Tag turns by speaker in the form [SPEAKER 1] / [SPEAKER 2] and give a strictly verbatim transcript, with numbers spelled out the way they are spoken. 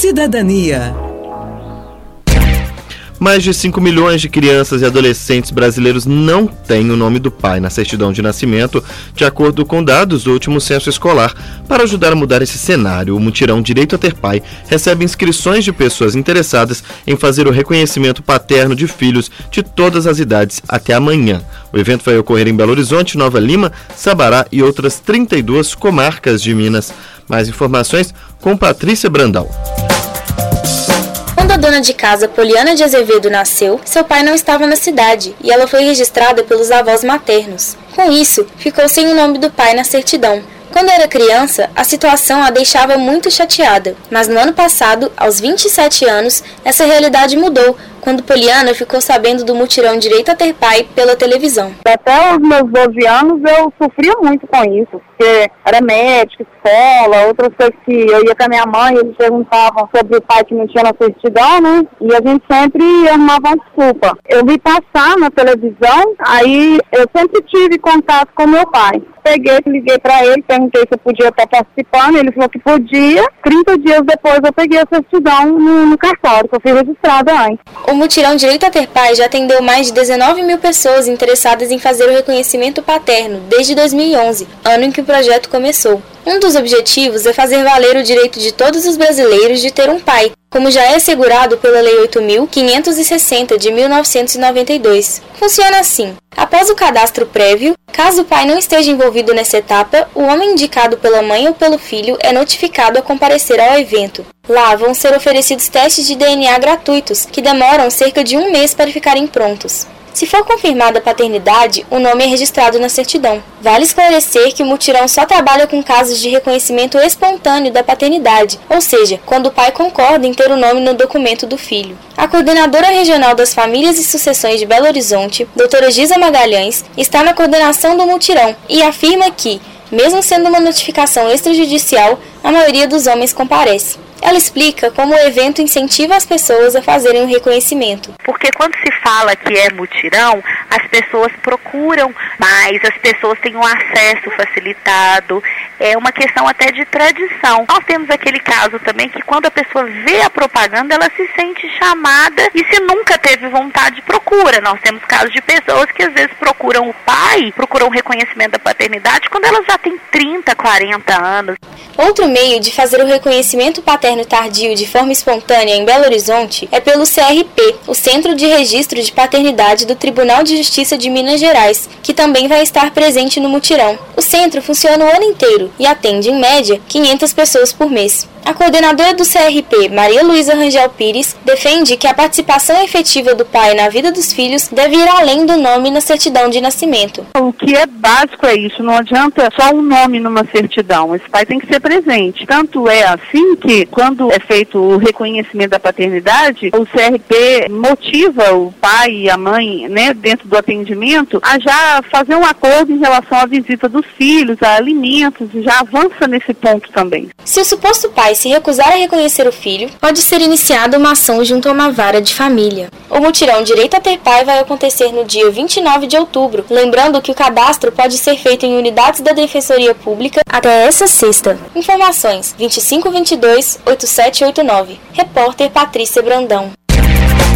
[SPEAKER 1] Cidadania.
[SPEAKER 2] Mais de cinco milhões de crianças e adolescentes brasileiros não têm o nome do pai na certidão de nascimento, de acordo com dados do último censo escolar. Para ajudar a mudar esse cenário, o mutirão Direito a Ter Pai recebe inscrições de pessoas interessadas em fazer o reconhecimento paterno de filhos de todas as idades até amanhã. O evento vai ocorrer em Belo Horizonte, Nova Lima, Sabará e outras trinta e duas comarcas de Minas. Mais informações com Patrícia Brandão.
[SPEAKER 3] Quando a dona de casa Poliana de Azevedo nasceu, seu pai não estava na cidade e ela foi registrada pelos avós maternos. Com isso, ficou sem o nome do pai na certidão. Quando era criança, a situação a deixava muito chateada, mas no ano passado, aos vinte e sete anos, essa realidade mudou, quando Poliana ficou sabendo do mutirão Direito a Ter Pai pela televisão.
[SPEAKER 4] Até os meus doze anos eu sofria muito com isso, porque era médico, escola, outras coisas que eu ia com a minha mãe, eles perguntavam sobre o pai que não tinha na certidão, né? E a gente sempre arrumava uma desculpa. Eu vi passar na televisão, aí eu sempre tive contato com meu pai. Peguei, liguei para ele, perguntei se eu podia estar participando, ele falou que podia. trinta dias depois eu peguei a certidão no, no cartório, que eu fui registrada antes.
[SPEAKER 3] O mutirão Direito a Ter Pai já atendeu mais de dezenove mil pessoas interessadas em fazer o reconhecimento paterno desde dois mil e onze, ano em que o projeto começou. Um dos objetivos é fazer valer o direito de todos os brasileiros de ter um pai, como já é assegurado pela Lei oito mil quinhentos e sessenta de mil novecentos e noventa e dois. Funciona assim: após o cadastro prévio, caso o pai não esteja envolvido nessa etapa, o homem indicado pela mãe ou pelo filho é notificado a comparecer ao evento. Lá vão ser oferecidos testes de D N A gratuitos, que demoram cerca de um mês para ficarem prontos. Se for confirmada a paternidade, o nome é registrado na certidão. Vale esclarecer que o mutirão só trabalha com casos de reconhecimento espontâneo da paternidade, ou seja, quando o pai concorda em ter o nome no documento do filho. A coordenadora regional das famílias e sucessões de Belo Horizonte, doutora Gisa Magalhães, está na coordenação do mutirão e afirma que, mesmo sendo uma notificação extrajudicial, a maioria dos homens comparece. Ela explica como o evento incentiva as pessoas a fazerem o reconhecimento.
[SPEAKER 5] Porque quando se fala que é mutirão, as pessoas procuram mais, as pessoas têm um acesso facilitado, é uma questão até de tradição. Nós temos aquele caso também que quando a pessoa vê a propaganda, ela se sente chamada e se nunca teve vontade, procura. Nós temos casos de pessoas que às vezes procuram o pai, procuram o reconhecimento da paternidade quando elas já têm trinta, quarenta anos.
[SPEAKER 3] Outro meio de fazer o reconhecimento paterno tardio de forma espontânea em Belo Horizonte é pelo C R P, o Centro de Registro de Paternidade do Tribunal de Justiça de Minas Gerais, que também vai estar presente no mutirão. O centro funciona o ano inteiro e atende, em média, quinhentas pessoas por mês. A coordenadora do C R P, Maria Luísa Rangel Pires, defende que a participação efetiva do pai na vida dos filhos deve ir além do nome na certidão de nascimento.
[SPEAKER 4] O que é básico é isso, não adianta só um nome numa certidão, esse pai tem que ser presente. Tanto é assim que, quando é feito o reconhecimento da paternidade, o C R P motiva o pai e a mãe, né, dentro do atendimento, a já fazer um acordo em relação à visita dos filhos, a alimentos, e já avança nesse ponto também.
[SPEAKER 3] Se o suposto pai se recusar a reconhecer o filho, pode ser iniciada uma ação junto a uma vara de família. O mutirão Direito a Ter Pai vai acontecer no dia vinte e nove de outubro, lembrando que o cadastro pode ser feito em unidades da Defensoria Pública até essa sexta. Informações vinte e cinco, vinte e dois, oitenta e sete oitenta e nove. Repórter Patrícia Brandão.